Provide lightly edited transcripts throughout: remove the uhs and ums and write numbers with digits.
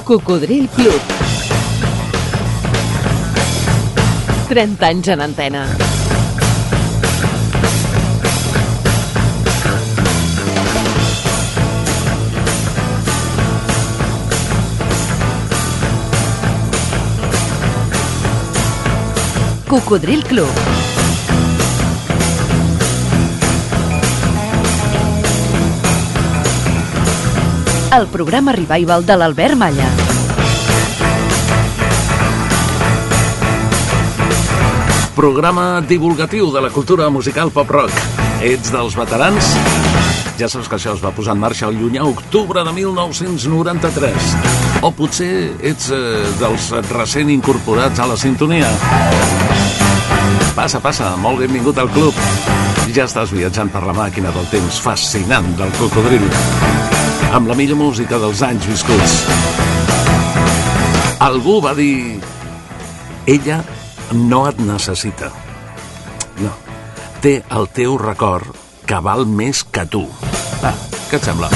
Cocodril Club. 30 anys en antena. Cocodril Club. El programa revival de l'Albert Malla. Programa divulgatiu de la cultura musical pop-rock. Ets dels veterans? Ja saps que això es va posar en marxa el llunyà octubre de 1993. O potser ets dels recent incorporats a la sintonia. Passa, molt benvingut al club. Ja estàs viatjant per la màquina del temps fascinant del cocodril, amb la millor música dels anys viscuts. Algú va dir: ella no et necessita. No, té el teu record, que val més que tu. Què et sembla?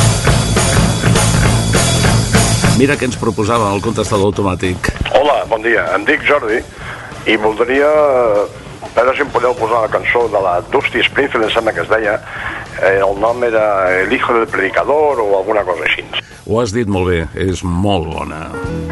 Mira què ens proposava el contestador automàtic. Hola, bon dia, em dic Jordi i voldria, a veure si em podeu posar la cançó de la Dusty Springfield, em sembla que es deia, el nom era El hijo del predicador o alguna cosa així. Ho has dit molt bé, és molt bona.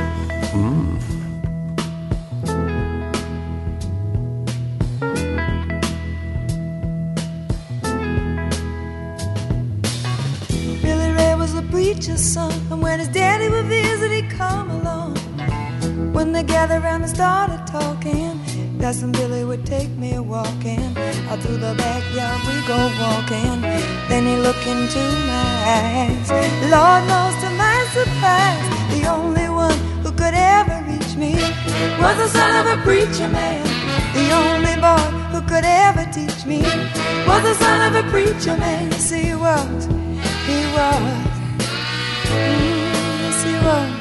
Billy Ray was a preacher's son, and when his daddy would visit, he'd come along. When they gathered around and started talking, Cousin Billy would take me walking. Out through the backyard we go walking. Then he looked into my eyes. Lord knows to my surprise, the only one who could ever reach me was the son of a preacher man. The only boy who could ever teach me was the son of a preacher man. Yes, he was. Yes, he was.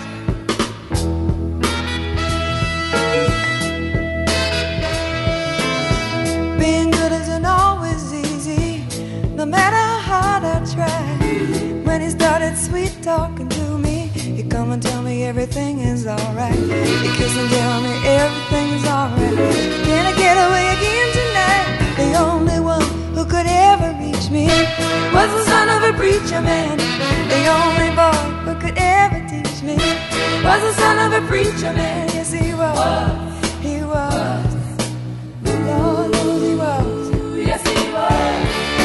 Being good isn't always easy, no matter how hard I try. When he started sweet talking to me, he'd come and tell me everything is alright. He'd kiss and tell me everything is alright. Can I get away again tonight? The only one who could ever reach me was the son of a preacher man. The only boy who could ever teach me was the son of a preacher man. Yes, he was. He was. Lord knows he was. Yes, he was.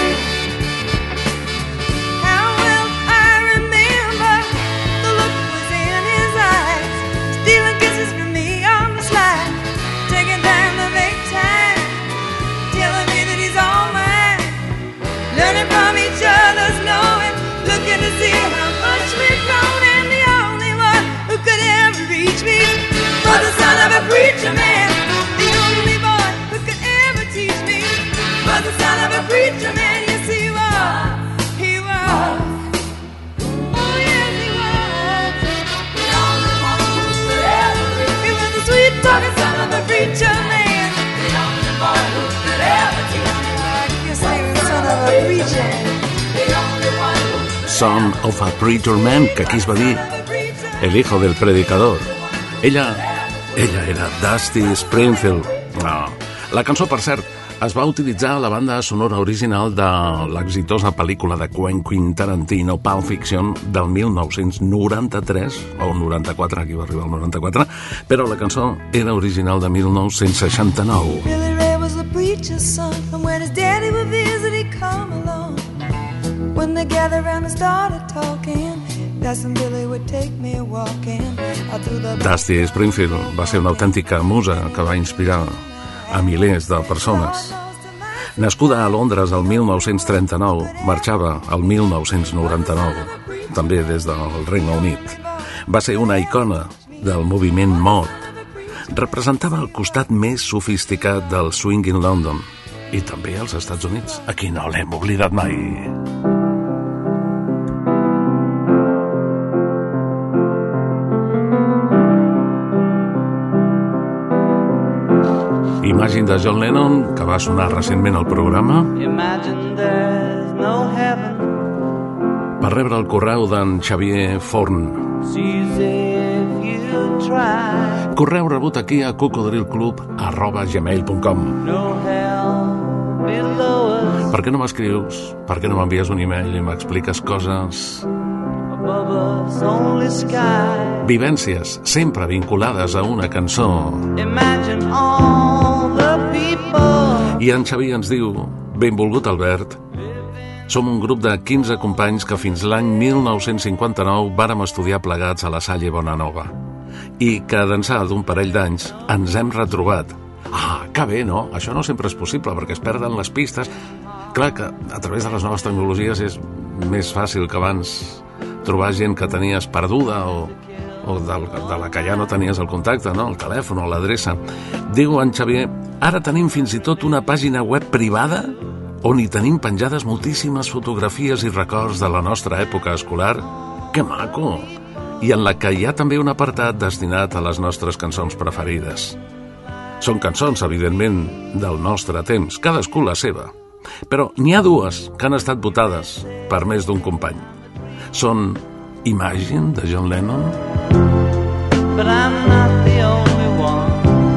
How well I remember the look was in his eyes, stealing kisses from me on the slide, taking time to make time, telling me that he's all mine, learning from each other's knowing, looking to see how much we've grown, and the only one who could ever reach me was the son of a preacher man. The only boy who could ever teach me was the son of a preacher man. Yes, he was. He was. Oh, yes, he was. The only one who could ever reach me. He was the sweet talking son of a preacher man. The only boy who could ever teach me. Yes, he was the son of a preacher man. The only one who could Son of a Preacher Man, que aquí es va dir El hijo del predicador. Ella era Dusty Springfield. No. La cançó, per cert, es va utilitzar a la banda sonora original de l'exitosa pel·lícula de Quentin Tarantino, Pulp Fiction, del 1993, o 94, aquí va arribar el 94, però la cançó era original de 1969. Billy Ray was a preacher's son, and when his daddy would visit, he'd come along. When they gathered around and started talking, Cousin Billy would take me walking out through the... Dusty Springfield va ser una autèntica musa que va inspirar a milers de persones. Nascuda a Londres el 1939, marxava el 1999, també des del Regne Unit. Va ser una icona del moviment mod. Representava el costat més sofisticat del swing in London i també als Estats Units. Aquí no l'hem oblidat mai. Imagine de John Lennon, que va sonar recentment al programa. Per rebre el correu d'en Xavier Forn. you try. Correu rebut aquí a cocodrilclub@gmail.com. No hell below us, Per què no m'escrius? Per què no m'envies un email i m'expliques coses? above us only sky. Vivències, sempre vinculades a una cançó. Imagine all the people. I en Xavi ens diu: benvolgut Albert, som un grup de 15 companys que fins l'any 1959 vàrem estudiar plegats a la Salle Bonanova i que d'ençà d'un parell d'anys ens hem retrobat. Ah, que bé, no? Això no sempre és possible perquè es perden les pistes. Clar que a través de les noves tecnologies és més fàcil que abans trobar gent que tenies perduda o de la que ja no tenies el contacte, no? El telèfon o l'adreça. Diu en Xavier: ara tenim fins i tot una pàgina web privada on hi tenim penjades moltíssimes fotografies i records de la nostra època escolar. Que maco! I en la que hi ha també un apartat destinat a les nostres cançons preferides. Són cançons, evidentment, del nostre temps, cadascú la seva. Però n'hi ha dues que han estat votades per més d'un company. Són Imagine, de John Lennon, But I'm not the only one.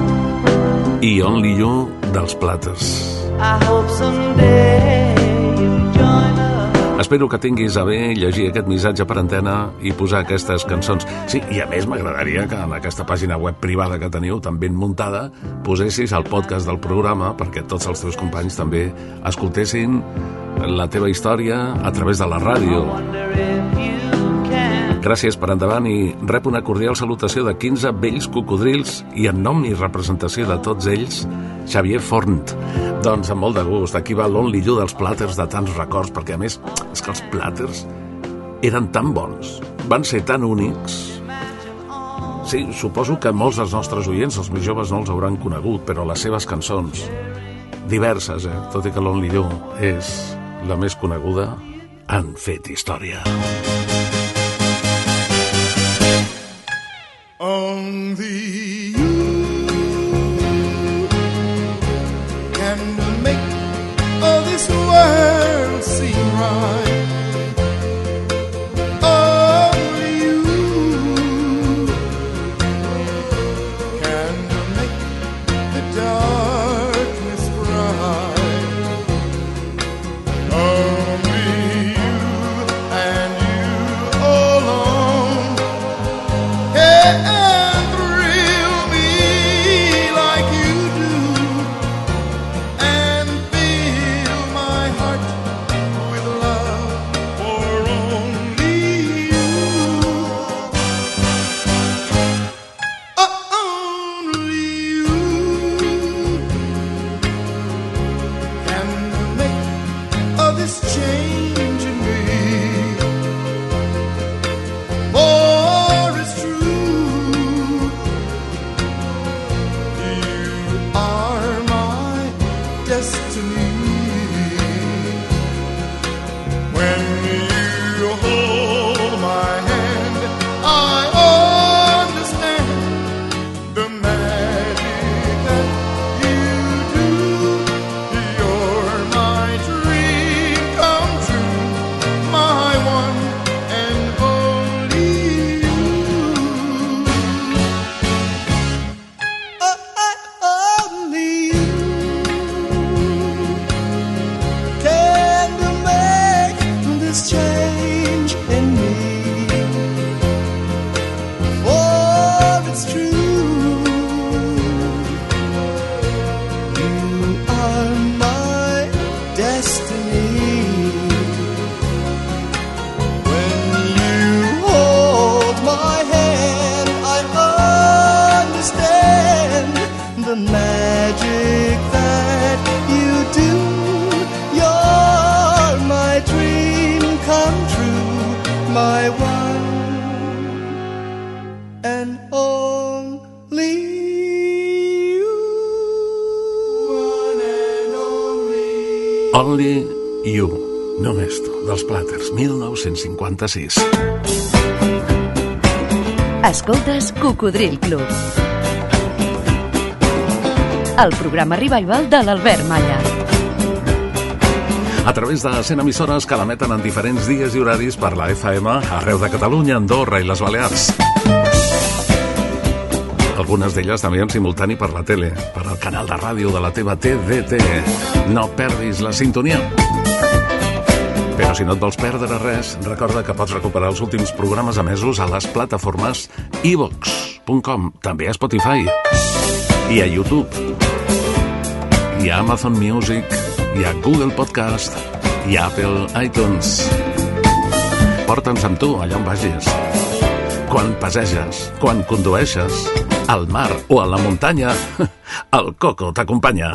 i Only You, dels Platters. I hope someday you'll join us. Espero que tinguis a bé llegir aquest missatge per antena i posar aquestes cançons. Sí, i a més m'agradaria que en aquesta pàgina web privada que teniu, tan ben muntada, posessis el podcast del programa perquè tots els teus companys també escoltessin la teva història a través de la ràdio. Wonder if you can. Gràcies per endavant i rep una cordial salutació de 15 vells cocodrils i en nom i representació de tots ells, Xavier Fornt. Doncs amb molt de gust, aquí va l'Only You dels Platters, de tants records, perquè a més és que els Platters eren tan bons, van ser tan únics. Sí, suposo que molts dels nostres oients, els més joves, no els hauran conegut, però les seves cançons, diverses, tot i que l'Only You és la més coneguda, han fet història. Only you can make all this world seem right. Only you can make the darkness bright. Only you and you alone can thrill me like you do and fill my heart with love for only you. Only you can make all this change in me. For it's true, you are my destiny. When you hold my hand, I understand the magic that you do. You're my dream come true, my one and only you. Only you can make this change in me. For it's true, you are my destiny. When you hold my hand, I understand the magic that you do. You're my dream come true, my one and only you. One and only. Only You, només tu, dels Platters, 1956. Escoltes Cocodril Club, el programa revival de l'Albert Malla. A través de 100 emissores que l'emeten en diferents dies i horaris per la FM arreu de Catalunya, Andorra i les Balears. algunes d'elles també en simultani per la tele, per al canal de ràdio de la teva TDT. No perdis la sintonia. Però si no et vols perdre res, recorda que pots recuperar els últims programes emesos a les plataformes iVox.com, també a Spotify, i a YouTube, i a Amazon Music, i a Google Podcast, i a Apple iTunes. Porta'ns amb tu allà on vagis. Quan passeges, quan condueixes, al mar o a la muntanya, el Coco t'acompanya.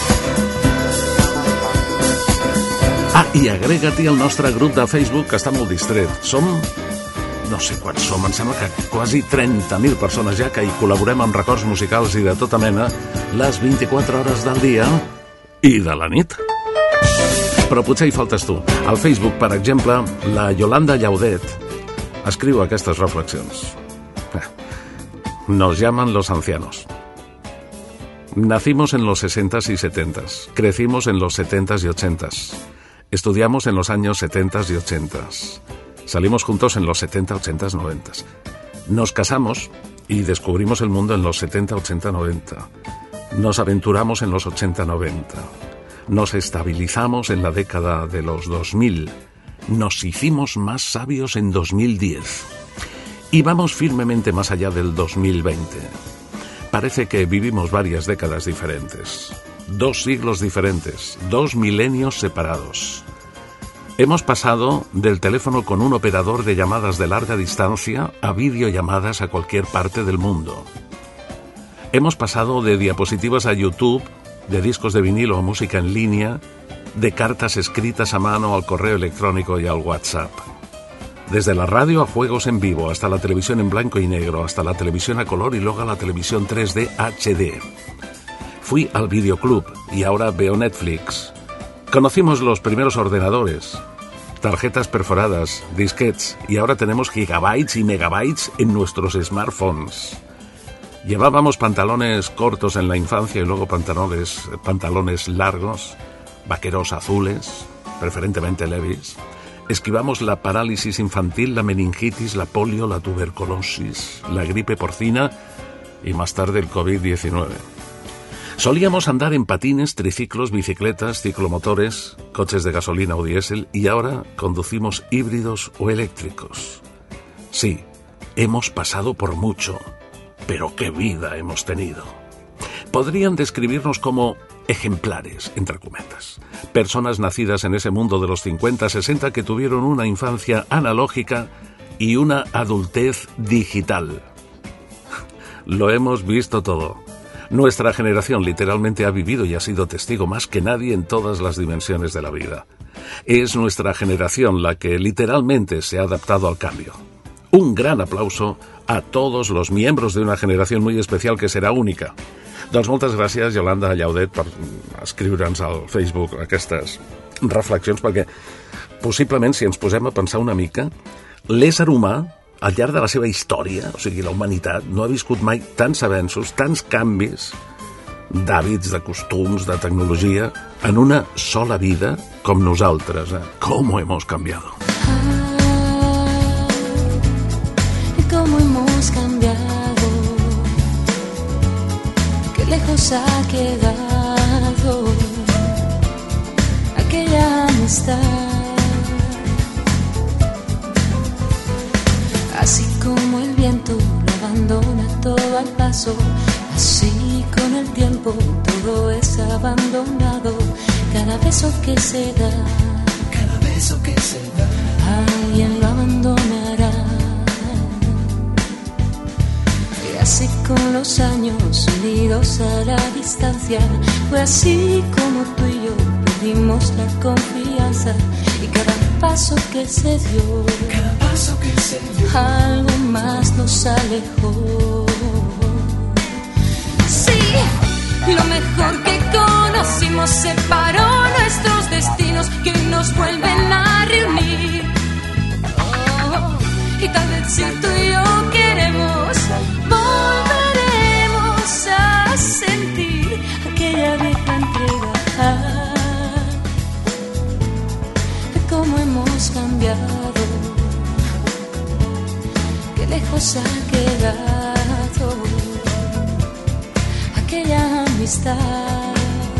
Ah, i agrega-t'hi al nostre grup de Facebook, que està molt distret. Som, no sé quants som, em sembla que quasi 30.000 persones ja que hi col·laborem amb records musicals i de tota mena les 24 hores del dia i de la nit. Però potser hi faltes tu. Al Facebook, per exemple, la Yolanda Llaudet escriu aquestes reflexions. Nos llaman los ancianos. Nacimos en los 60s y 70s. Crecimos en los 70s y 80s. Estudiamos en los años 70s y 80s. Salimos juntos en los 70, 80s, 90s. Nos casamos y descubrimos el mundo en los 70, 80, 90. Nos aventuramos en los 80, 90. Nos estabilizamos en la década de los 2000. Nos hicimos más sabios en 2010. Y vamos firmemente más allá del 2020. Parece que vivimos varias décadas diferentes. 2 siglos diferentes, 2 milenios separados. Hemos pasado del teléfono con un operador de llamadas de larga distancia a videollamadas a cualquier parte del mundo. Hemos pasado de diapositivas a YouTube, de discos de vinilo a música en línea, de cartas escritas a mano al correo electrónico y al WhatsApp. Desde la radio a juegos en vivo, hasta la televisión en blanco y negro, hasta la televisión a color y luego a la televisión 3D HD. Fui al videoclub y ahora veo Netflix. Conocimos los primeros ordenadores, tarjetas perforadas, disquetes, y ahora tenemos gigabytes y megabytes en nuestros smartphones. Llevábamos pantalones cortos en la infancia y luego pantalones largos, vaqueros azules, preferentemente Levi's. Esquivamos la parálisis infantil, la meningitis, la polio, la tuberculosis, la gripe porcina y más tarde el COVID-19. Solíamos andar en patines, triciclos, bicicletas, ciclomotores, coches de gasolina o diésel, y ahora conducimos híbridos o eléctricos. Sí, hemos pasado por mucho, pero qué vida hemos tenido. Podrían describirnos como ejemplares, entre cometas. Personas nacidas en ese mundo de los 50-60 que tuvieron una infancia analógica y una adultez digital. Lo hemos visto todo. Nuestra generación literalmente ha vivido y ha sido testigo más que nadie en todas las dimensiones de la vida. Es nuestra generación la que literalmente se ha adaptado al cambio. Un gran aplauso a todos los miembros de una generación muy especial que serà única. Doncs moltes gràcies, Yolanda Llaudet, per escriure'ns al Facebook aquestes reflexions, perquè possiblement, si ens posem a pensar una mica, l'ésser humà, al llarg de la seva història, o sigui, la humanitat, no ha viscut mai tants avenços, tants canvis d'hàbits, de costums, de tecnologia, en una sola vida com nosaltres. ¿Cómo hemos cambiado? ¿Cómo hemos cambiado? Qué lejos ha quedado aquella amistad. Así como el viento lo abandona todo al paso, así con el tiempo todo es abandonado. Cada beso que se da, alguien lo abandonará. Y así con los años unidos a la distancia, fue así como tú y yo perdimos la confianza. Y cada paso que se dio, algo más nos alejó. Sí, lo mejor que conocimos separó nuestros destinos que nos vuelven a reunir. Y tal vez si tú y yo queremos, volveremos a sentir aquella vieja entrega. De cómo hemos cambiado, qué lejos ha quedado. amistad.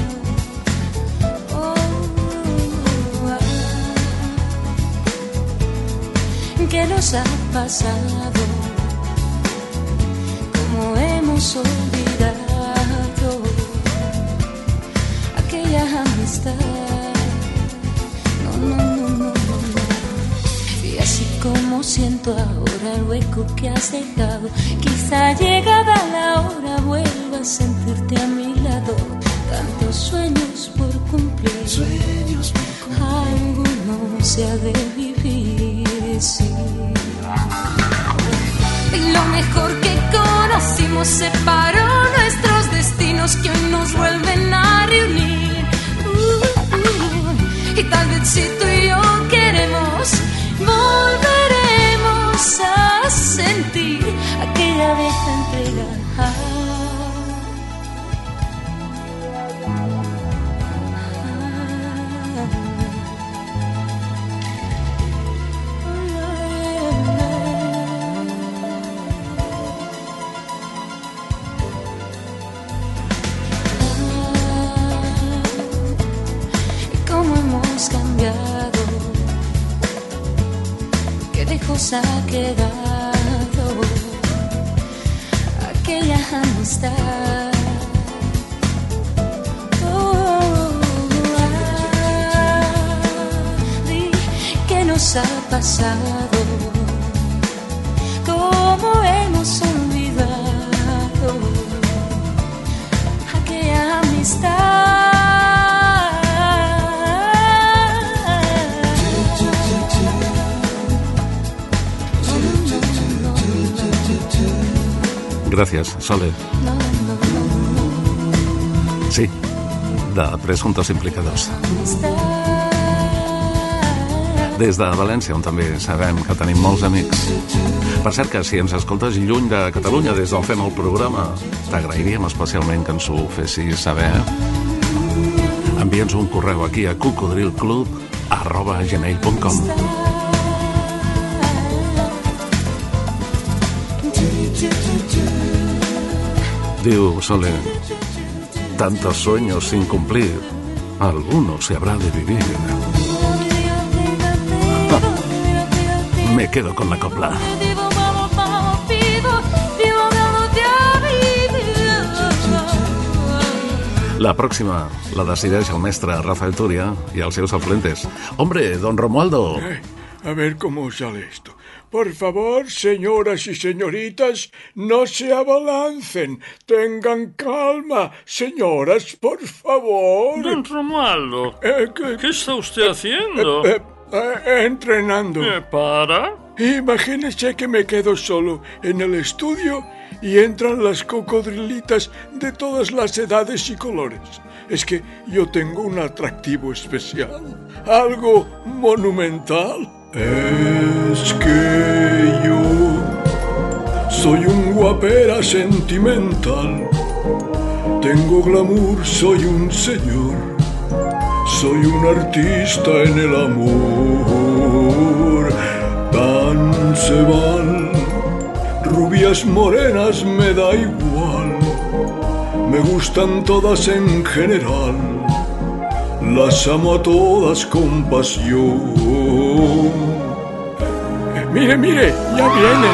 ¿Qué nos ha pasado? ¿Cómo hemos olvidado aquella amistad? No. Y así como siento ahora el hueco que has dejado, quizá llegada la hora vuelva a sentirte a mi lado. Tantos sueños por cumplir, alguno se ha de vivir, sí. Y lo mejor que conocimos separó nuestros destinos que hoy nos vuelven a reunir. Y tal vez si tú y yo queremos, volveremos a sentir aquella vieja entrega. Cambiado, qué lejos ha quedado aquella amistad. ¿Qué nos ha pasado? ¿Cómo hemos olvidado aquella amistad? Gràcies, Sole. Sí, de presumptos implicadors. Des de València, on també sabem que tenim molts amics. Per cert que si ens escoltes lluny de Catalunya des d'on fem el programa, t'agrairíem especialment que ens ho fessis saber. Envia'ns un correu aquí a cocodrilclub@gmail.com. Diu Sole, tantos sueños sin cumplir, alguno se habrá de vivir. Me quedo con la copla. La pròxima la decideix el mestre Rafael Turia y els seus afluentes. Hombre, don Romualdo. A ver cómo sale esto. Por favor, señoras y señoritas, no se abalancen. Tengan calma. Señoras, por favor. Don Romualdo, ¿qué está usted haciendo? Entrenando. ¿Para? Imagínese que me quedo solo en el estudio y entran las cocodrilitas de todas las edades y colores. Es que yo tengo un atractivo especial, algo monumental. Es que yo soy un guapera sentimental, tengo glamour, soy un señor, soy un artista en el amor. Tan se van, rubias morenas me da igual, me gustan todas en general, las amo a todas con pasión. Mire, ya vienen.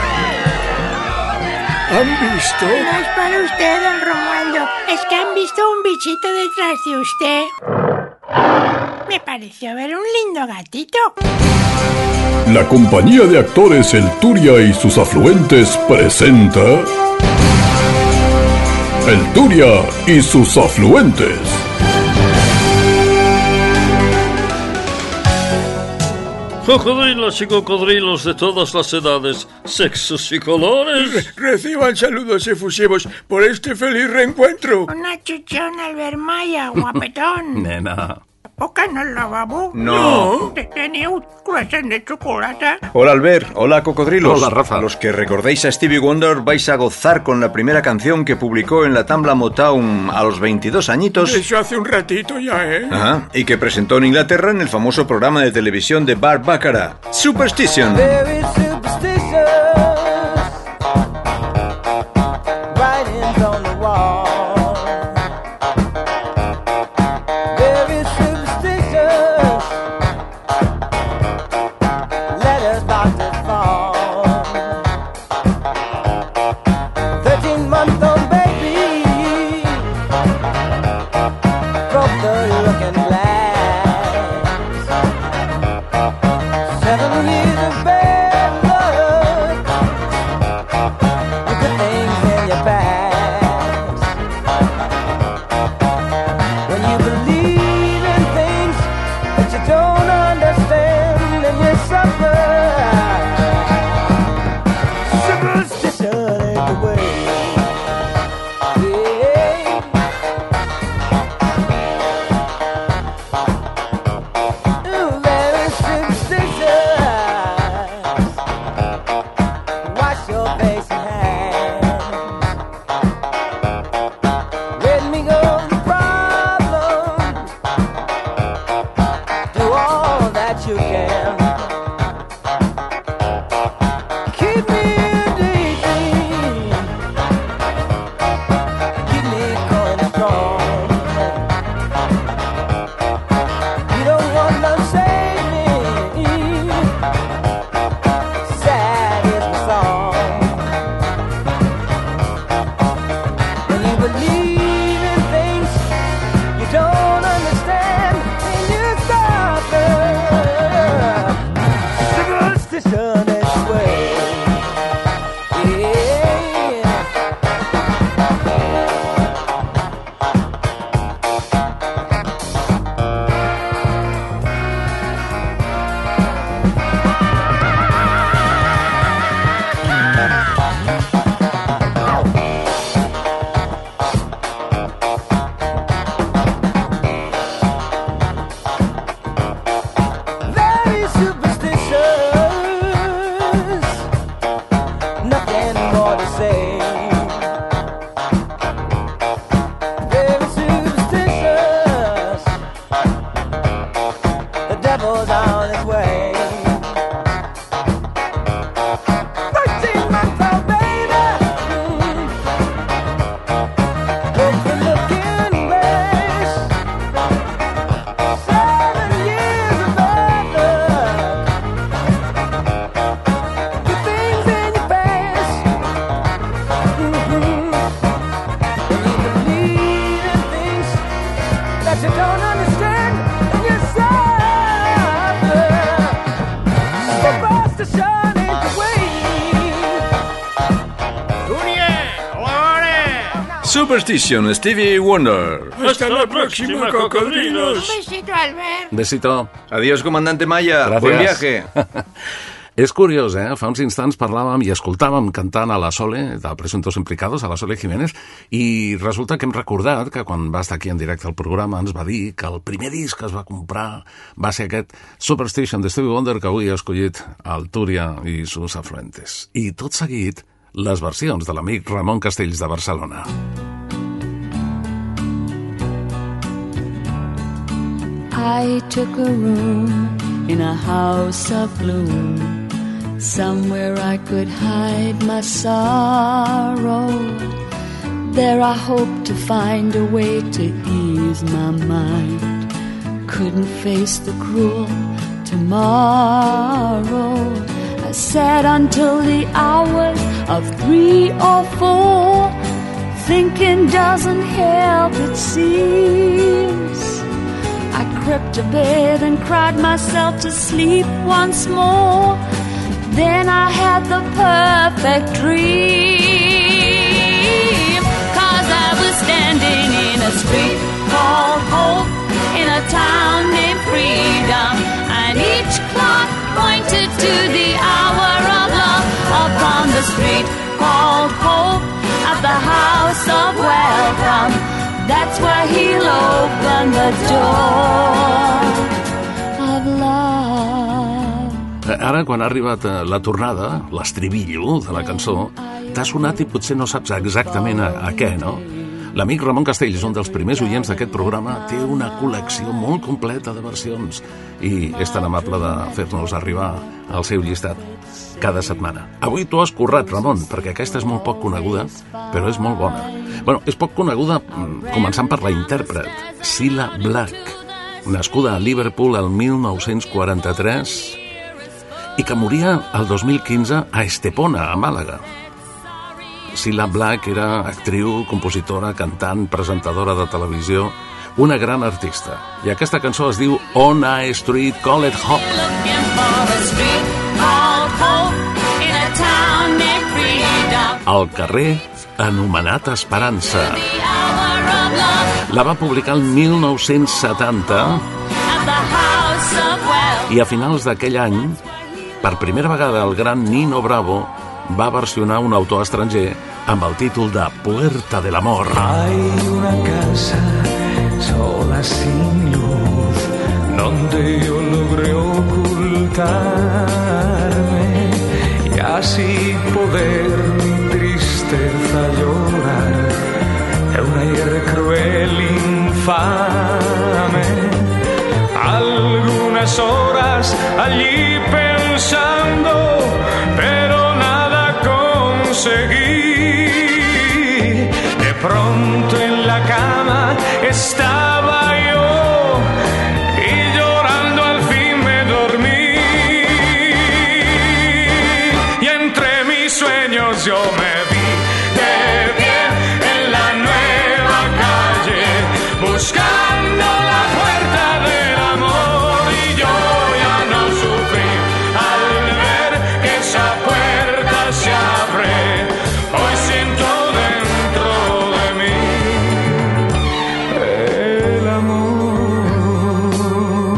¿Han visto? No es para usted, don Romualdo. Es que han visto un bichito detrás de usted. Me pareció ver un lindo gatito. La compañía de actores El Turia y sus afluentes presenta El Turia y sus afluentes. Cocodrilas y cocodrilos de todas las edades, sexos y colores. Reciban saludos efusivos por este feliz reencuentro. Una chuchona al ver Maya, guapetón. Nena. ¿Poca no la babú? No. ¿Tenía un croissant de chocolate? Hola Albert, hola cocodrilos. Hola Rafa. A los que recordéis a Stevie Wonder vais a gozar con la primera canción que publicó en la Tambla Motown a los 22 añitos. Eso hace un ratito ya, ¿eh? Ajá, y que presentó en Inglaterra en el famoso programa de televisión de Bart Bacharach, Superstition. Very superstitious. Writings on the wall. with bad luck and good things in your past. When you believe in things that you don't understand and you suffer, superstition ain't the way. Superstition, Stevie Wonder. Hasta la próxima, cocodrilos. Un besito, Albert. Besito. Adiós, comandante Maya. Gracias. Buen viaje. És curiós, Fa uns instants parlàvem i escoltàvem cantant a la Sole, de Presuntos Implicados, a la Sole Jiménez, i resulta que hem recordat que quan va estar aquí en directe al programa ens va dir que el primer disc que es va comprar va ser aquest Superstition de Stevie Wonder que avui ha escollit el Túria i sus afluentes. I tot seguit, les versions de l'amic Ramon Castells de Barcelona. I took a room in a house of gloom, somewhere I could hide my sorrow. There I hoped to find a way to ease my mind. Couldn't face the cruel tomorrow. I sat until the hours of 3 or 4, thinking doesn't help, it seems. I crept to bed and cried myself to sleep once more. Then I had the perfect dream, 'cause I was standing in a street called Hope, in a town named Freedom, and each clock pointed to the hour of love. Upon the street called Hope, at the house of welcome, that's where he'll open the door of love. Ara, quan ha arribat la tornada, l'estribillo de la cançó, t'ha sonat i potser no saps exactament a què, no? L'amic Ramon Castells, un dels primers oients d'aquest programa, té una col·lecció molt completa de versions i és tan amable de fer-nos arribar al seu llistat cada setmana. Avui t'ho has currat, Ramon, perquè aquesta és molt poc coneguda, però és molt bona. Bueno, és poc coneguda començant per la intèrpret, Cilla Black, nascuda a Liverpool el 1943 i que moria el 2015 a Estepona, a Màlaga. Cilla Black era actriu, compositora, cantant, presentadora de televisió, una gran artista. I aquesta cançó es diu On a Street Called Hope. al carrer anomenat Esperança. La va publicar el 1970 i a finals d'aquell any, per primera vegada el gran Nino Bravo va versionar un autor estranger amb el títol de Puerta del Amor. Hay una casa sola sin luz donde yo logré ocultarme y así poder mi tristeza llorar de un ayer cruel infame. Algunas horas allí pensando, pero nada conseguí. De pronto en la cama estaba yo y llorando al fin me dormí. Y entre mis sueños yo me vi de pie en la nueva calle, buscando la puerta del amor. Y yo ya no sufrí al ver que esa puerta se abre. Hoy siento dentro de mí el amor.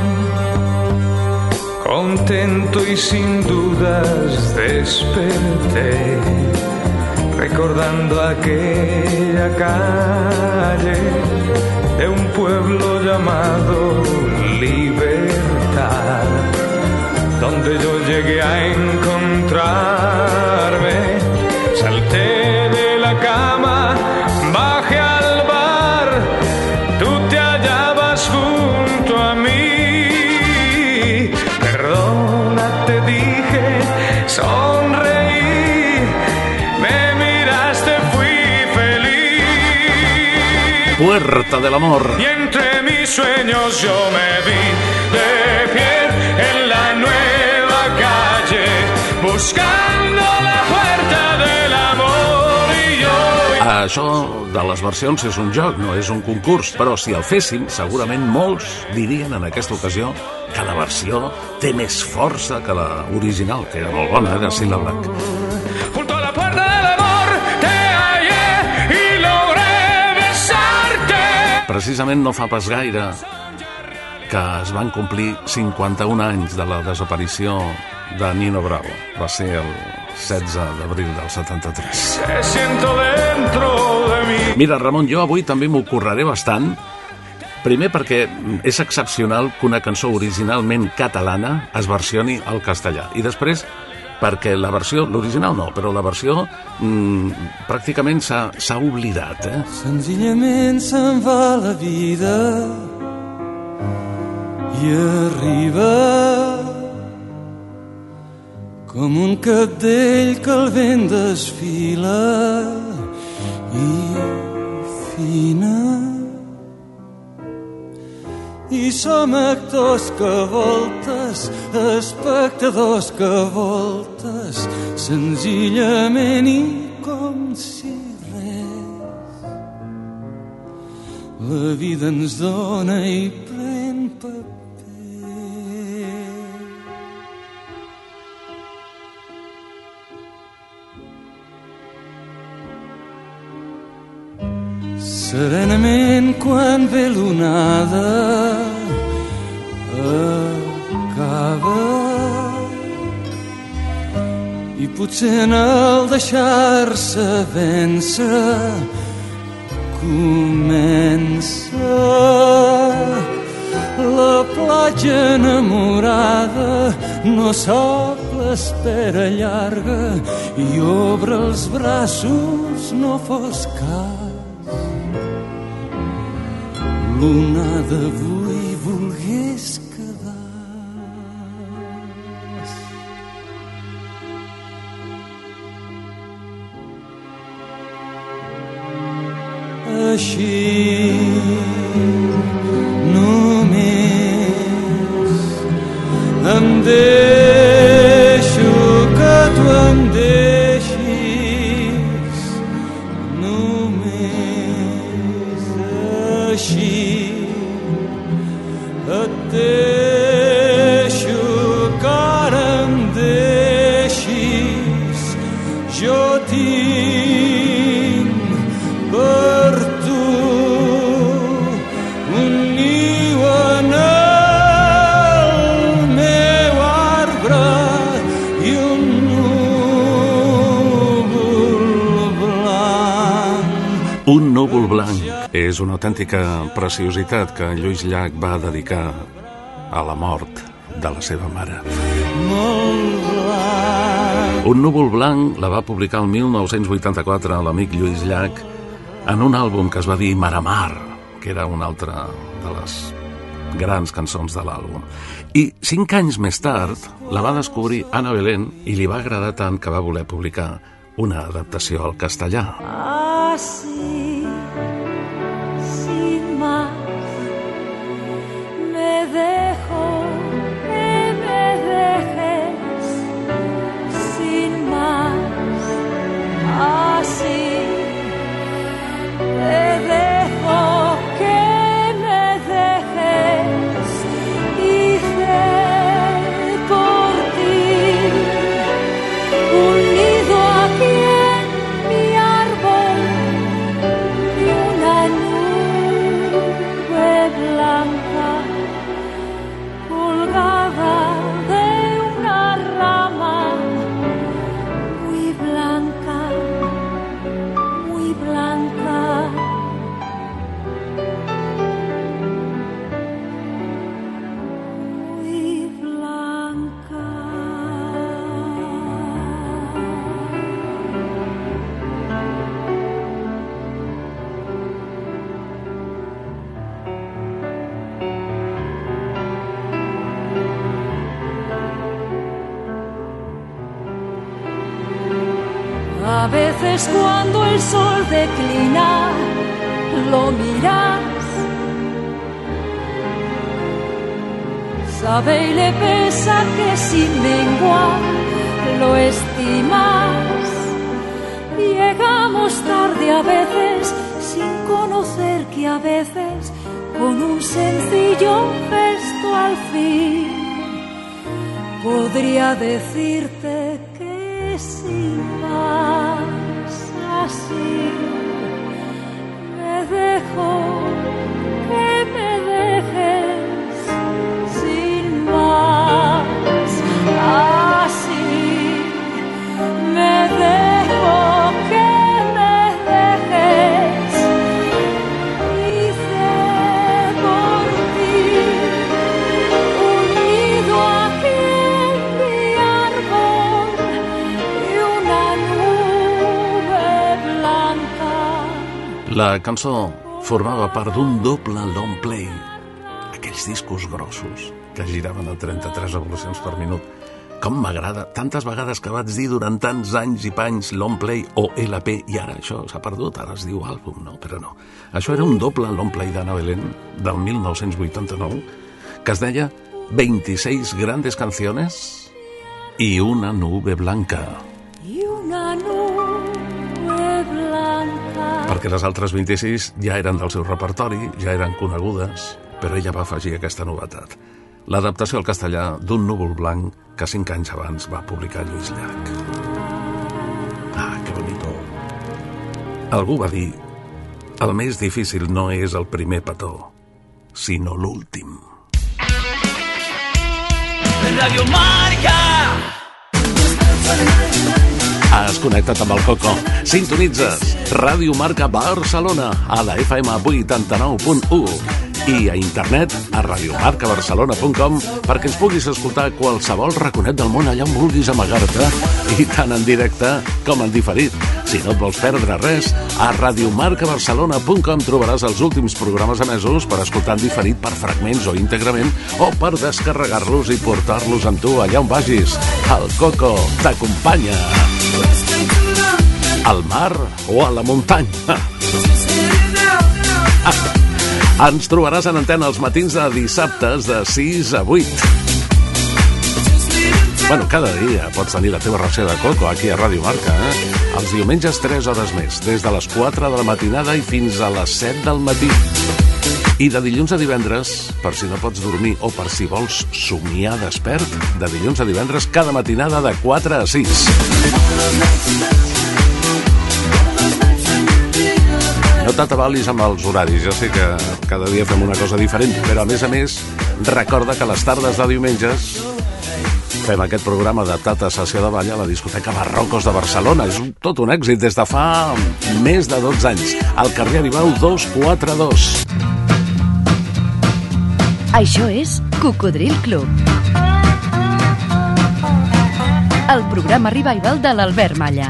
Contento y sin dudas desperté, recordando aquella calle de un pueblo llamado Libertad, donde yo llegué a encontrarme. Salté de la cama, bajé al bar, tú te hallabas junto a mí. Perdona, te dije, sonreí, me miraste, fui feliz. Puerta del Amor. Y entre mis sueños yo me vi de pie en la nueva calle, buscando la puerta del amor. Y yo... Això de les versions és un joc, no és un concurs, però si el féssim, segurament molts dirien en aquesta ocasió que la versió té més força que la original, que era molt bona, era Cilla Black. Junto a la puerta del amor te hallé y logré besarte. Precisament no fa pas gaire que es van complir 51 anys de la desaparició de Nino Bravo. Va ser el 16 d'abril del 73. Te siento dentro de mí. Mira, Ramon, jo avui també m'ho curraré bastant. Primer perquè és excepcional que una cançó originalment catalana es versioni al castellà. I després perquè la versió, l'original no, però la versió pràcticament s'ha oblidat. Senzillament se'n va la vida i arriba com un cabdell que el vent desfila i fina. I som actors que voltes, espectadors que voltes, senzillament i com si res. La vida ens dona i pren paper. Serenament quan ve l'onada acaba i potser en el deixar-se vèncer comença la platja enamorada, no sap l'espera llarga i obre els braços, no fos cas. L'onada avui volgués quedar. Així només em deixo que tu em deixis, només així et deixo que ara em deixis, jo t'hi Un núvol blanc és una autèntica preciositat que Lluís Llach va dedicar a la mort de la seva mare. Un núvol blanc la va publicar el 1984 l'amic Lluís Llach en un àlbum que es va dir Maramar, que era una altra de les grans cançons de l'àlbum. I 5 anys més tard la va descobrir Ana Belén i li va agradar tant que va voler publicar una adaptació al castellà. Así, sin más, me dejo que me dejes, sin más, así, te dejo que me dejes, hice por ti un nido aquí en mi árbol y una nube blanca colgada de una rama muy blanca, muy blanca. Muy blanca. A veces cuando el sol declina, lo miras, sabe y le pesa que sin mengua lo estimas. Llegamos tarde a veces sin conocer que a veces con un sencillo gesto al fin podría decirte que sin más así me dejo que me dejes, sin más así me dejo que me dejes, hice por ti un nido aquí en mi árbol y una nube blanca. La cançó formava part d'un doble long play, aquells discos grossos que giraven a 33 revolucions per minut. Com m'agrada, tantes vegades que vaig dir durant tants anys i panys long play o LP, i ara això s'ha perdut, ara es diu àlbum, no? Però no. Això era un doble long play d'Ana Belén del 1989 que es deia 26 grandes canciones y una nube blanca. Y una nube blanca. Perquè les altres 26 ja eren del seu repertori, ja eren conegudes, però ella va afegir aquesta novetat. L'adaptació al castellà d'un núvol blanc que 5 anys abans va publicar Lluís Llach. Ah, que bonito. Algú va dir: el més difícil no és el primer petó, sinó l'últim. Radio Marca. Has connectat amb el Coco. Sintonitzes Ràdio Marca Barcelona a la FM 89.1 i a internet a radiomarcabarcelona.com perquè ens puguis escoltar qualsevol raconet del món allà on vulguis amagar-te, i tant en directe com en diferit. Si no et vols perdre res, a radiomarcabarcelona.com trobaràs els últims programes emesos per escoltar en diferit per fragments o íntegrament, o per descarregar-los i portar-los amb tu allà on vagis. El Coco t'acompanya al mar o a la muntanya. Ens trobaràs en antena els matins de dissabtes de 6 a 8. Bueno, cada dia pots tenir la teva ració de Coco aquí a Ràdio Marca, Els diumenges 3 hores més, des de les 4 de la matinada i fins a les 7 del matí. I de dilluns a divendres, per si no pots dormir o per si vols somiar despert, de dilluns a divendres cada matinada de 4 a 6. No t'atabalis amb els horaris, ja sé que cada dia fem una cosa diferent, però a més, recorda que les tardes de diumenges Fem aquest programa adaptat a sessió de ball a la discoteca Barrocos de Barcelona. És tot un èxit des de fa més de 12 anys. Al carrer Aribau 242. Això és Cocodril Club. El programa revival de l'Albert Malla.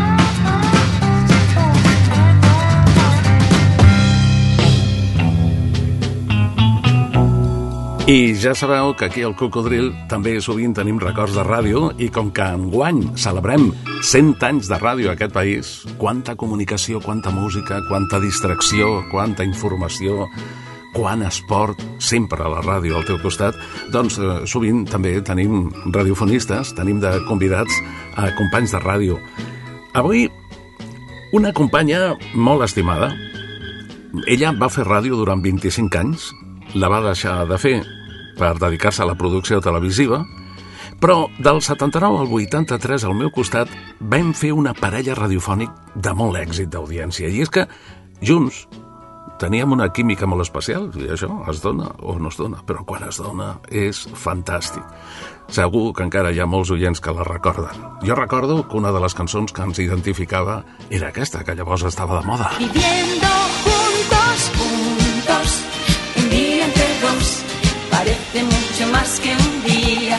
I ja sabeu que aquí al Cocodril també sovint tenim records de ràdio i com que enguany celebrem 100 anys de ràdio a aquest país, quanta comunicació, quanta música, quanta distracció, quanta informació, quant esport, sempre a la ràdio al teu costat, doncs sovint també tenim radiofonistes, tenim de convidats a companys de ràdio. Avui, una companya molt estimada. Ella va fer ràdio durant 25 anys, la va deixar de fer per dedicar-se a la producció televisiva, però del 79 al 83 al meu costat vam fer una parella radiofònic de molt èxit d'audiència. I és que junts teníem una química molt especial, i això es dona o no es dona, però quan es dona és fantàstic. Segur que encara hi ha molts oients que la recorden. Jo recordo que una de les cançons que ens identificava era aquesta, que llavors estava de moda. Viviendo juntos, un día entre dos, parece mucho más que un día.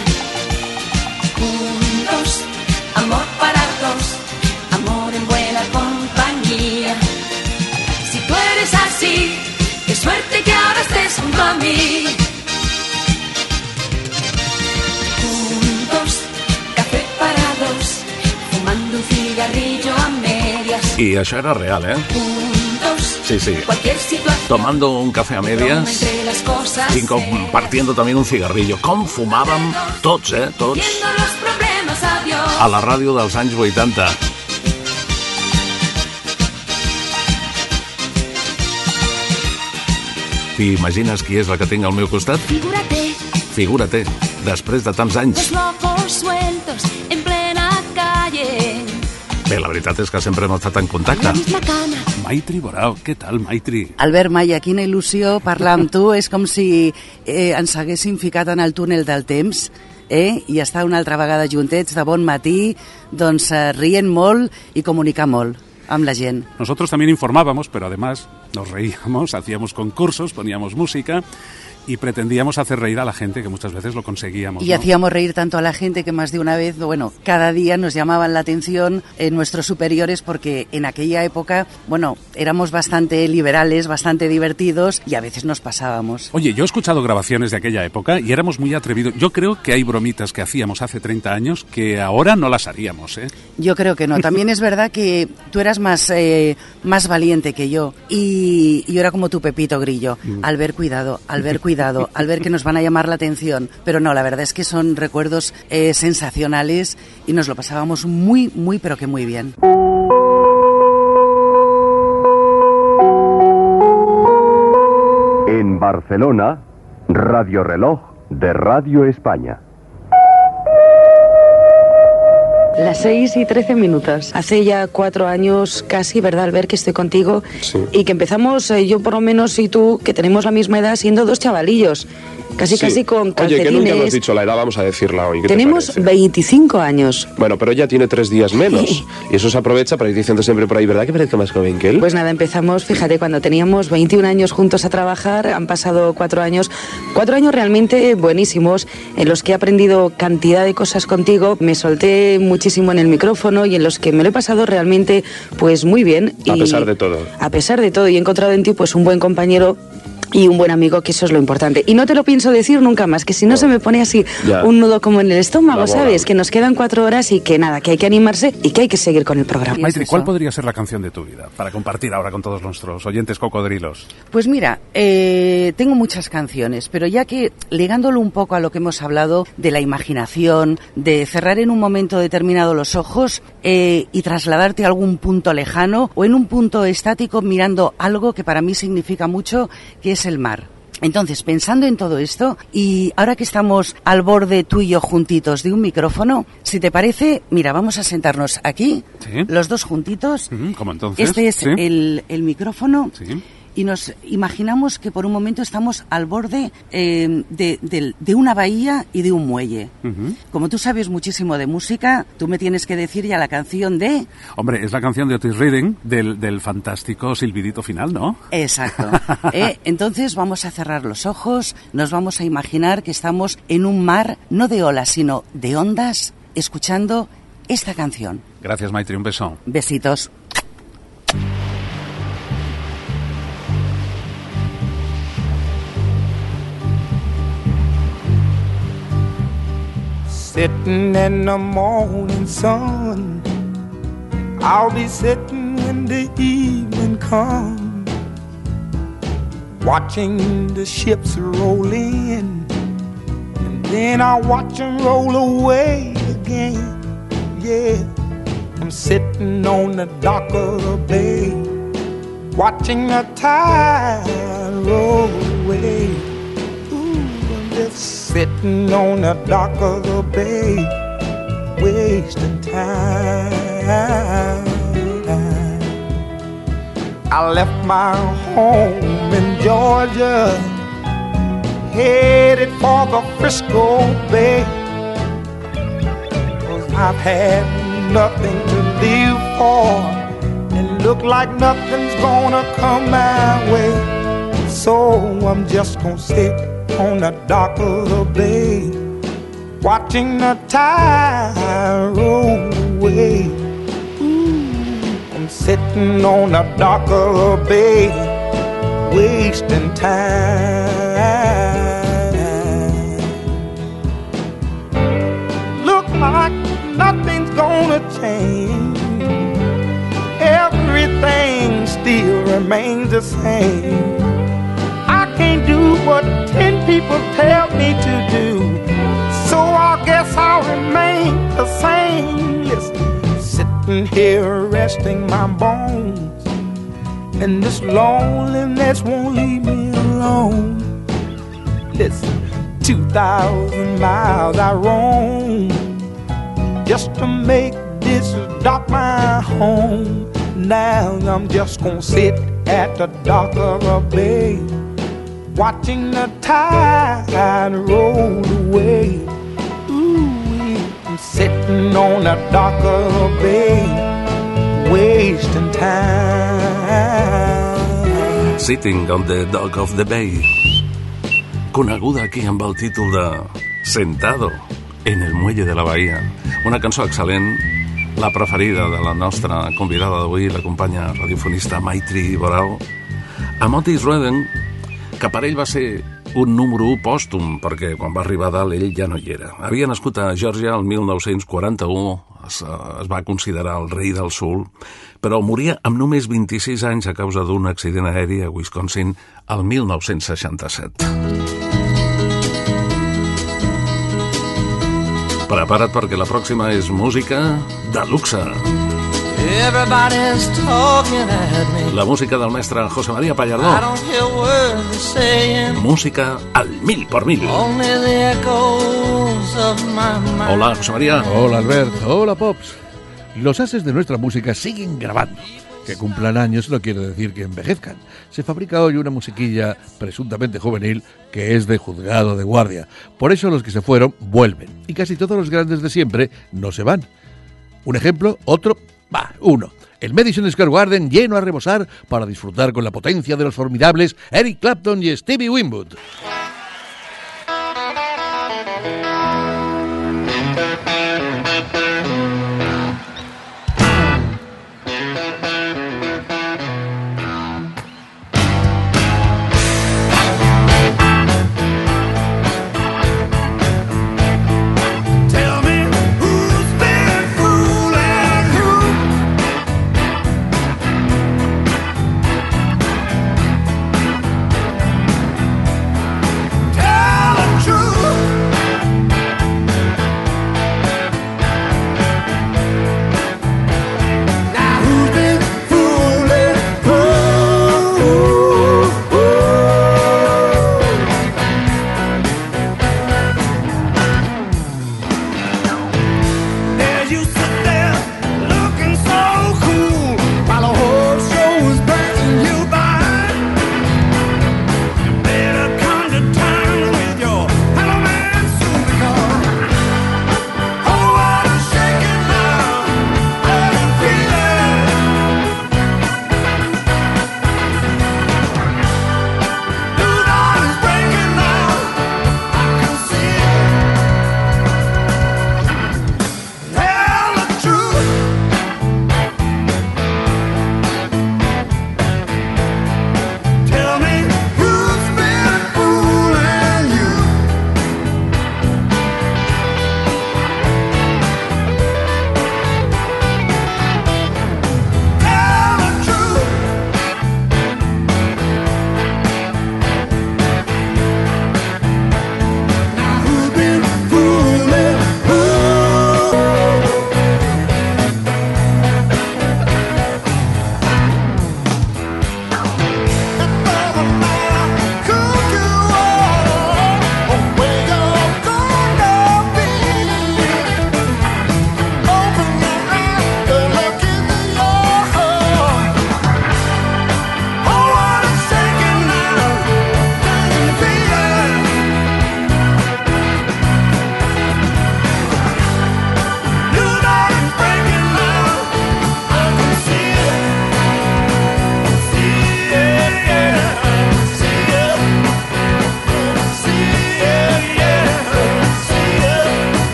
Juntos, amor para dos, amor en buena compañía. Si tú eres así, qué suerte que ahora estés junto a mí. Juntos, café para dos, fumando un cigarrillo a medias. I això era real, eh? Sí, sí. Cualquier situación, tomando un café a medias y compartiendo también un cigarrillo. Com fumàvem tots, tots, a la ràdio dels anys 80. T'imagines qui és la que tinc al meu costat? Figúrate, després de tants anys. Los locos sueltos en plena calle. Bé, la veritat és que sempre hem estat en contacte. Maitri Borau, què tal, Maitri? Albert Malla, quina il·lusió parlar amb tu. És com si ens haguéssim ficat en el túnel del temps i estar una altra vegada juntets de bon matí, doncs rient molt i comunicar molt amb la gent. Nosotros también informábamos, pero además nos reíamos, hacíamos concursos, poníamos música y pretendíamos hacer reír a la gente, que muchas veces lo conseguíamos. Y ¿no? hacíamos reír tanto a la gente que más de una vez, bueno, cada día nos llamaban la atención nuestros superiores, porque en aquella época, bueno, éramos bastante liberales, bastante divertidos y a veces nos pasábamos. Oye, yo he escuchado grabaciones de aquella época y éramos muy atrevidos. Yo creo que hay bromitas que hacíamos hace 30 años que ahora no las haríamos, ¿eh? Yo creo que no. También es verdad que tú eras más valiente que yo y yo era como tu Pepito Grillo. Albert, cuidado, al ver que nos van a llamar la atención. Pero no, la verdad es que son recuerdos sensacionales y nos lo pasábamos muy, muy, pero que muy bien. En Barcelona, Radio Reloj de Radio España. Las 6:13. Hace ya 4 años casi, ¿verdad, Albert, que estoy contigo? Sí. Y que empezamos, yo por lo menos y tú, que tenemos la misma edad, siendo 2 chavalillos. Casi con calcetines. Oye, que nunca hemos dicho la edad, vamos a decirla hoy. Tenemos 25 años. Bueno, pero ella tiene 3 días menos. Y eso se aprovecha para ir diciendo siempre por ahí, ¿verdad que parezca más joven que él? Pues nada, empezamos, fíjate, cuando teníamos 21 años juntos a trabajar, han pasado 4 años. 4 años realmente buenísimos, en los que he aprendido cantidad de cosas contigo. Me solté muchísimo en el micrófono y en los que me lo he pasado realmente, pues muy bien. A pesar de todo. A pesar de todo, y he encontrado en ti pues un buen compañero y un buen amigo, que eso es lo importante. Y no te lo pienso decir nunca más, que si no se me pone así un nudo como en el estómago, ¿sabes? Que nos quedan 4 horas y que nada, que hay que animarse y que hay que seguir con el programa. Maitri, ¿cuál podría ser la canción de tu vida para compartir ahora con todos nuestros oyentes cocodrilos? Pues mira, tengo muchas canciones, pero ya que ligándolo un poco a lo que hemos hablado de la imaginación, de cerrar en un momento determinado los ojos y trasladarte a algún punto lejano o en un punto estático mirando algo que para mí significa mucho, que es el mar. Entonces, pensando en todo esto, y ahora que estamos al borde tú y yo juntitos de un micrófono, si te parece, mira, vamos a sentarnos aquí, los dos juntitos. ¿Cómo entonces? Este es el micrófono. Sí. y nos imaginamos que por un momento estamos al borde de una bahía y de un muelle. Como tú sabes muchísimo de música, tú me tienes que decir ya la canción de... Hombre, es la canción de Otis Redding del fantástico silbidito final, ¿no? Exacto. Entonces vamos a cerrar los ojos, nos vamos a imaginar que estamos en un mar, no de olas, sino de ondas, escuchando esta canción. Gracias, Maitri, un beso. Besitos. Sitting in the morning sun, I'll be sitting when the evening comes, watching the ships roll in, and then I'll watch them roll away again. Yeah, I'm sitting on the dock of the bay, watching the tide roll away. Just sitting on the dock of the bay, wasting time. I left my home in Georgia, headed for the Frisco Bay, 'cause I've had nothing to live for, and look like nothing's gonna come my way. So I'm just gonna sit on the dock of the bay, watching the tide roll away. I'm sitting on the dock of the bay, wasting time. Look like nothing's gonna change, everything still remains the same. I can't do what 10 people tell me to do, so I guess I'll remain the same. Listen, sitting here resting my bones, and this loneliness won't leave me alone. Listen, 2,000 miles I roam just to make this dock my home. Now I'm just gonna sit at the dock of the bay, watching the tide roll away. Ooh, I'm sitting on the dock of the bay, wasting time. Sitting on the dock of the bay, coneguda aquí amb el títol de Sentado en el muelle de la bahia. Una cançó excel·lent, la preferida de la nostra convidada d'avui, la companya radiofonista Maitri Borao, amb Otis Redding, que per ell va ser un número 1 pòstum, perquè quan va arribar a dalt ell ja no hi era. Havia nascut a Geòrgia el 1941, es va considerar el rei del sul, però moria amb només 26 anys a causa d'un accident aeri a Wisconsin el 1967. Prepara't perquè la pròxima és música de luxe. Everybody's talking at me. La música del mestre José María Pallardó. I don't hear words they're saying. Música al 1000 por 1000. Only the echoes of my mind. Hola, José María. Hola, Albert. Hola, Pops. Los ases de nuestra música siguen grabando. Que cumplan años no quiere decir que envejezcan. Se fabrica hoy una musiquilla presuntamente juvenil que es de juzgado de guardia. Por eso los que se fueron vuelven. Y casi todos los grandes de siempre no se van. Un ejemplo, otro, uno. El Madison Square Garden lleno a rebosar para disfrutar con la potencia de los formidables Eric Clapton y Stevie Winwood.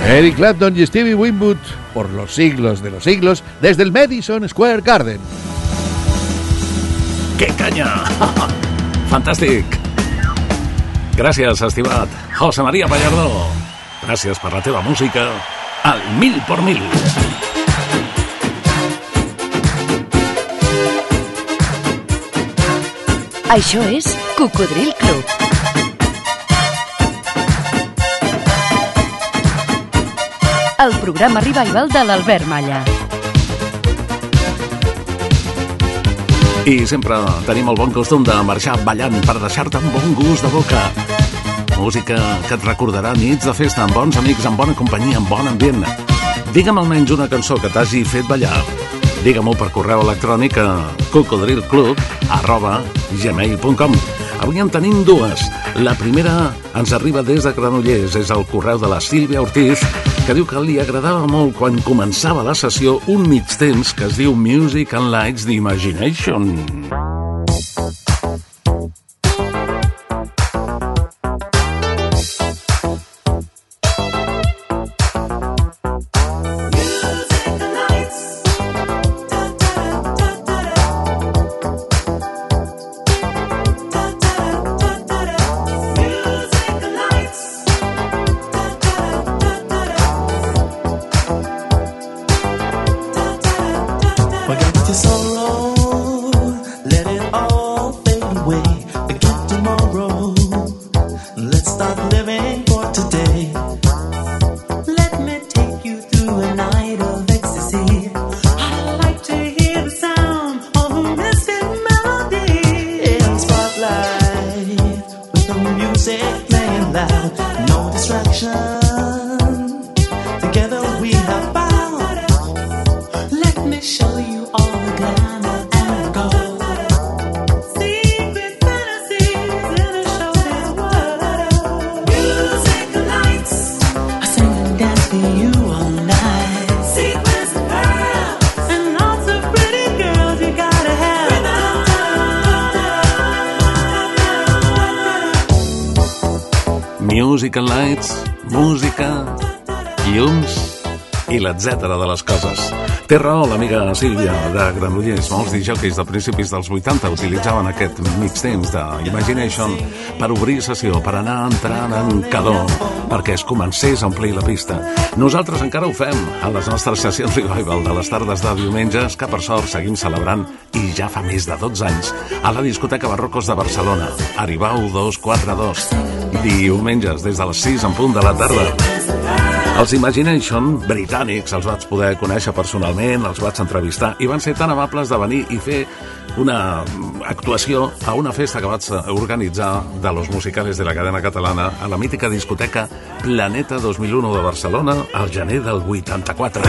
Eric Clapton y Stevie Winwood, por los siglos de los siglos, desde el Madison Square Garden. ¡Qué caña! Fantàstic! Gràcies, estimat José María Pallardó. Gràcies per la teva música al 1000x1000. Això és Cocodril Club. El programa revival de l'Albert Malla. I sempre tenim el bon costum de marxar ballant per deixar-te un bon gust de boca. Música que et recordarà nits de festa amb bons amics, amb bona companyia, amb bon ambient. Digue'm almenys una cançó que t'hagi fet ballar. Digue-m'ho per correu electrònic a cocodrilclub@gmail.com. Avui en tenim dues. La primera ens arriba des de Granollers. És el correu de la Sílvia Ortiz, que diu que li agradava molt quan començava la sessió un mig temps que es diu Music and Lights d'Imagination. Music and Lights, música, llums i l'etcètera de les coses. Té raó l'amiga Sílvia de Granollers. Molts disjòqueis de principis dels 80 utilitzaven aquest mig temps d'Imagination per obrir sessió, per anar entrant en cadó, perquè es comencés a omplir la pista. Nosaltres encara ho fem a les nostres sessions revival de les tardes de diumenges, que per sort seguim celebrant, i ja fa més de 12 anys, a la discoteca Barrocos de Barcelona, Aribau 242, diumenges des de les 6 en punt de la tarda. Els Imagination britànics els vaig poder conèixer personalment, els vaig entrevistar i van ser tan amables de venir i fer una actuació a una festa que vaig organitzar de los musicales de la cadena catalana a la mítica discoteca Planeta 2001 de Barcelona al gener del 84.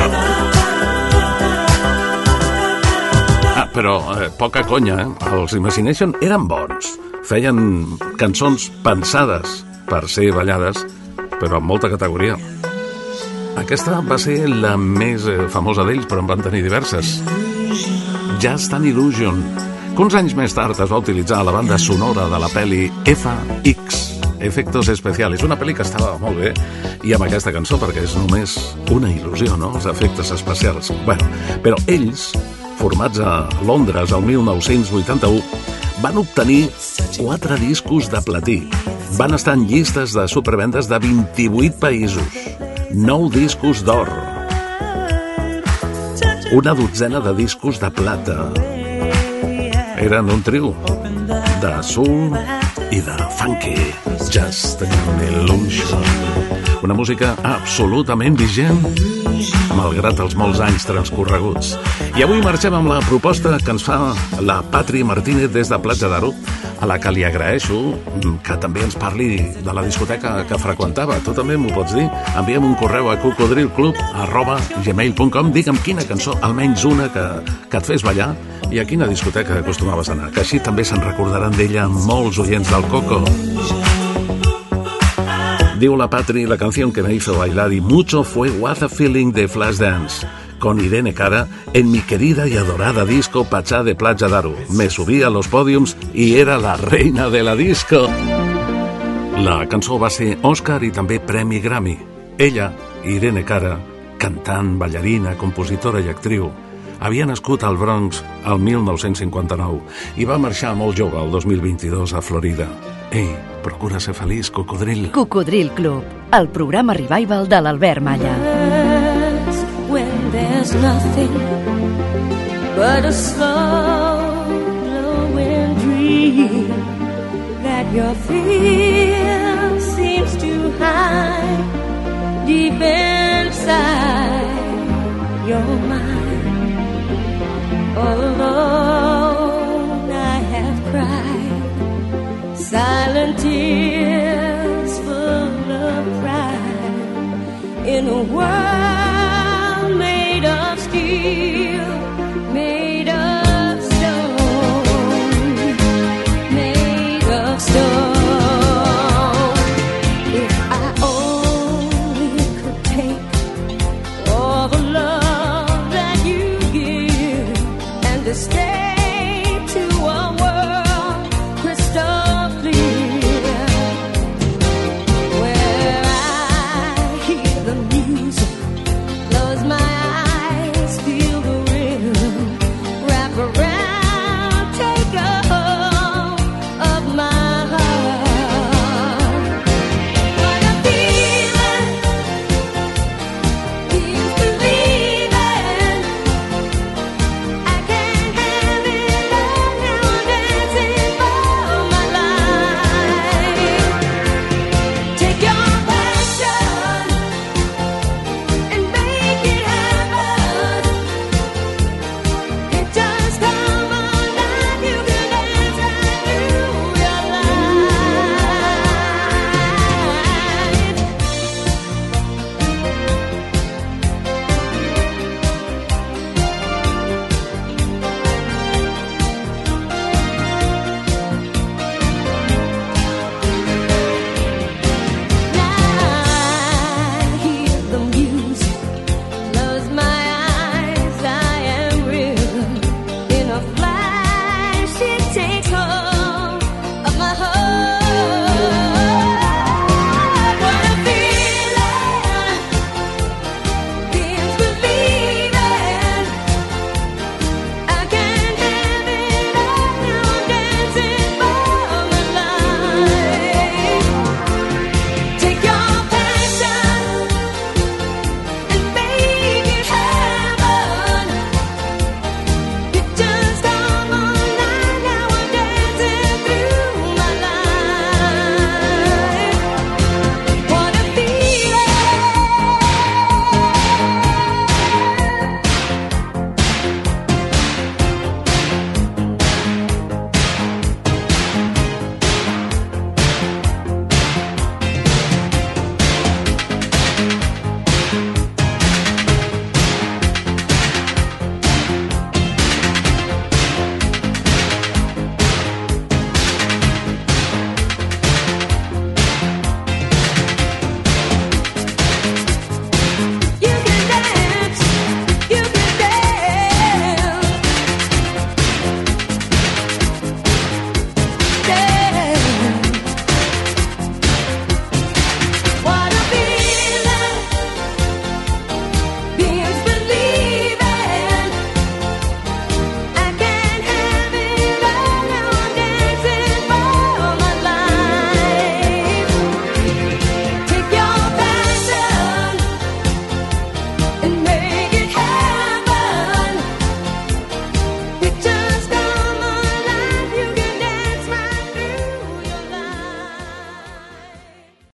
Però poca conya, els Imagination eren bons. Feien cançons pensades per ser ballades, però amb molta categoria. Aquesta va ser la més famosa d'ells, però en van tenir diverses. Just an Illusion, que uns anys més tard es va utilitzar a la banda sonora de la pel·li FX, Efectos Especiales, una pel·li que estava molt bé, i amb aquesta cançó, perquè és només una il·lusió, no?, els efectes especials. Bueno, però ells, formats a Londres el 1981, van obtenir 4 discos de platí. Van estar en llistes de supervendes de 28 països. 9 discos d'or, una dotzena de discos de plata. Eren un trio de soul i de funky. Just an Illusion. Una música absolutament vigent, malgrat els molts anys transcorreguts. I avui marxem amb la proposta que ens fa la Patri Martínez des de Platja d'Aro, a la que li agraeixo que també ens parli de la discoteca que freqüentava. Tu també m'ho pots dir. Enviem un correu a cocodrilclub@gmail.com. Digue'm quina cançó, almenys una, que et fes ballar i a quina discoteca acostumaves a anar, que així també se'n recordaran d'ella molts oients del Coco. Diu la Patri, la canción que me hizo bailar y mucho fue What a Feeling de Flashdance, con Irene Cara en mi querida y adorada disco Pachá de Platja d'Aro. Me subí a los podiums y era la reina de la disco. La cançó va ser Òscar i també Premi Grammy. Ella Irene Cara, cantant, ballarina, compositora i actriu, havia nascut al Bronx el 1959 i va marxar molt jove el 2022 a Florida. Ei, procura ser feliç, Cocodril. Cocodril Club, el programa revival de l'Albert Malla. When there's nothing but a slow glowing dream that your fear seems to hide deep inside your mind. All alone